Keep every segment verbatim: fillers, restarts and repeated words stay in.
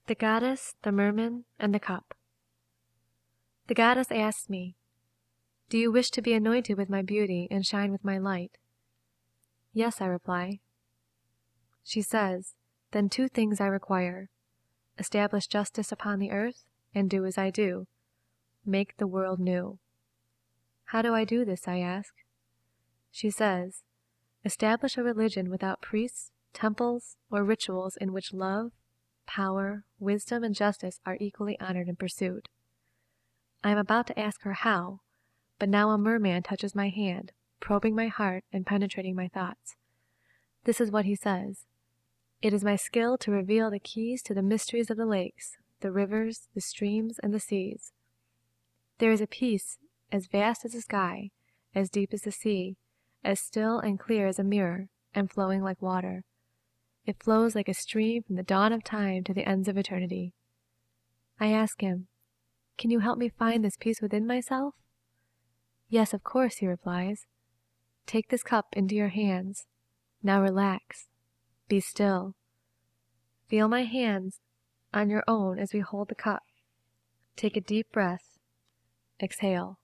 The Goddess, the Merman, and the Cup. The goddess asks me, "Do you wish to be anointed with my beauty and shine with my light?" "Yes," I reply. She says, "Then two things I require. Establish justice upon the earth, and do as I do. Make the world new." "How do I do this?" I ask. She says, "Establish a religion without priests, temples, or rituals in which love, power, wisdom, and justice are equally honored and pursued." I am about to ask her how, but now a merman touches my hand, probing my heart and penetrating my thoughts. This is what he says: "It is my skill to reveal the keys to the mysteries of the lakes, the rivers, the streams, and the seas. There is a peace as vast as the sky, as deep as the sea, as still and clear as a mirror, and flowing like water. It flows like a stream from the dawn of time to the ends of eternity." I ask him, "Can you help me find this peace within myself?" "Yes, of course," he replies. "Take this cup into your hands. Now relax. Be still. Feel my hands on your own as we hold the cup. Take a deep breath. Exhale.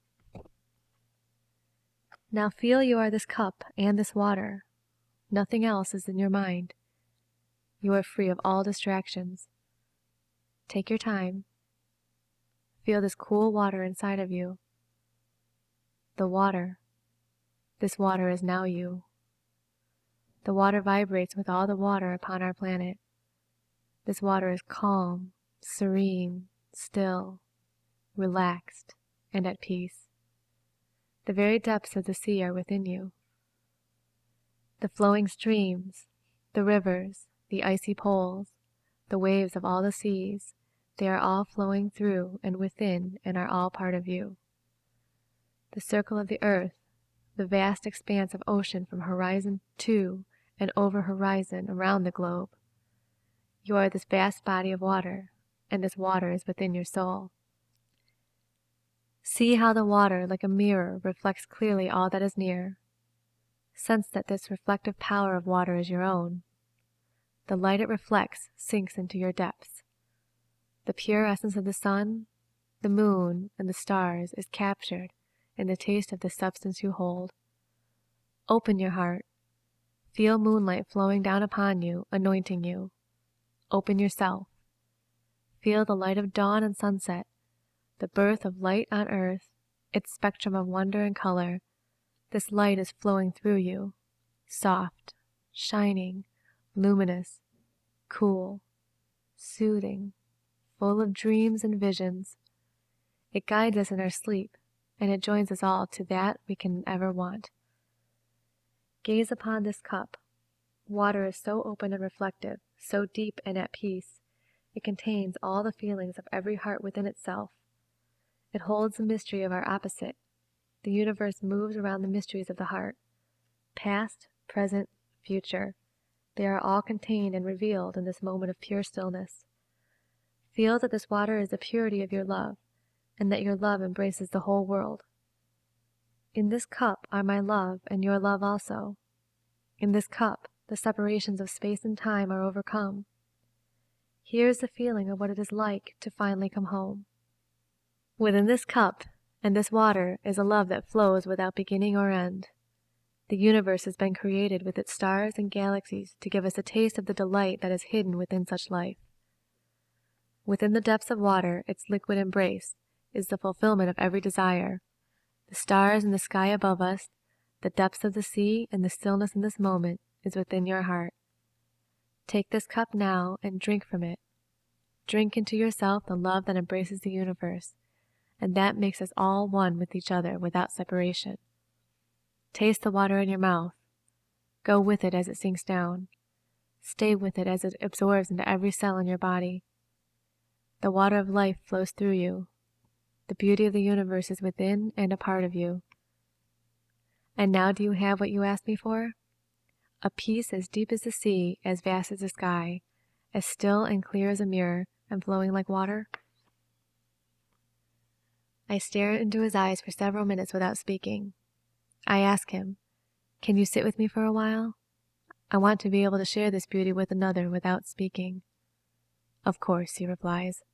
Now feel you are this cup and this water. Nothing else is in your mind. You are free of all distractions. Take your time. Feel this cool water inside of you. The water. This water is now you. The water vibrates with all the water upon our planet. This water is calm, serene, still, relaxed, and at peace. The very depths of the sea are within you. The flowing streams, the rivers, the icy poles, the waves of all the seas, they are all flowing through and within and are all part of you. The circle of the earth, the vast expanse of ocean from horizon to and over horizon around the globe. You are this vast body of water, and this water is within your soul. See how the water, like a mirror, reflects clearly all that is near. Sense that this reflective power of water is your own. The light it reflects sinks into your depths. The pure essence of the sun, the moon, and the stars is captured in the taste of the substance you hold. Open your heart. Feel moonlight flowing down upon you, anointing you. Open yourself. Feel the light of dawn and sunset, the birth of light on earth, its spectrum of wonder and color. This light is flowing through you, soft, shining, luminous, cool, soothing, full of dreams and visions. It guides us in our sleep, and it joins us all to that we can ever want. Gaze upon this cup. Water is so open and reflective, so deep and at peace. It contains all the feelings of every heart within itself. It holds the mystery of our opposite. The universe moves around the mysteries of the heart. Past, present, future. They are all contained and revealed in this moment of pure stillness. Feel that this water is the purity of your love, and that your love embraces the whole world. In this cup are my love and your love also. In this cup, the separations of space and time are overcome. Here is the feeling of what it is like to finally come home. Within this cup and this water is a love that flows without beginning or end. The universe has been created with its stars and galaxies to give us a taste of the delight that is hidden within such life. Within the depths of water, its liquid embrace, is the fulfillment of every desire. The stars and the sky above us, the depths of the sea, and the stillness in this moment is within your heart. Take this cup now and drink from it. Drink into yourself the love that embraces the universe, and that makes us all one with each other without separation. Taste the water in your mouth. Go with it as it sinks down. Stay with it as it absorbs into every cell in your body. The water of life flows through you. The beauty of the universe is within and a part of you. And now do you have what you asked me for? A peace as deep as the sea, as vast as the sky, as still and clear as a mirror, and flowing like water? I stare into his eyes for several minutes without speaking. I ask him, "Can you sit with me for a while? I want to be able to share this beauty with another without speaking." Of course, he replies.